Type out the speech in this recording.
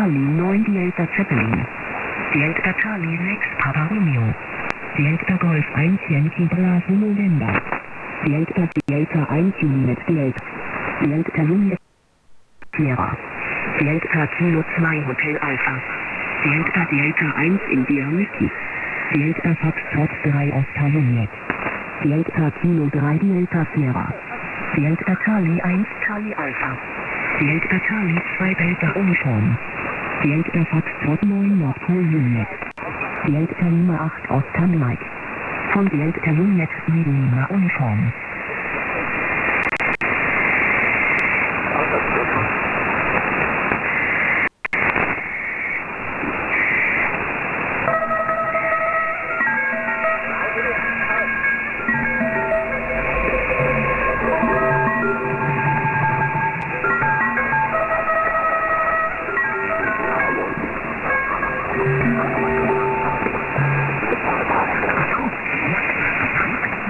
Charlie 9 Delta Zeppelin. Delta Charlie 6 Papa Romeo. Delta Golf 1 Yankee Bravo November. Delta 1 Juliet Delta. Delta Juliet Sierra. Delta Kilo 2 Hotel Alpha. Delta 1 India Whiskey. Delta Foxtrot 3 Oscar Juliet. Delta Kilo 3 Delta Sierra. Delta Charlie 1 Charlie Alpha. Delta Charlie 2 Delta Uniform. Delta Foxtrot 9 Nordpol Juliet. Delta Lima 8 Oscar Mike. Von Delta Juliet 7 Lima Uniform.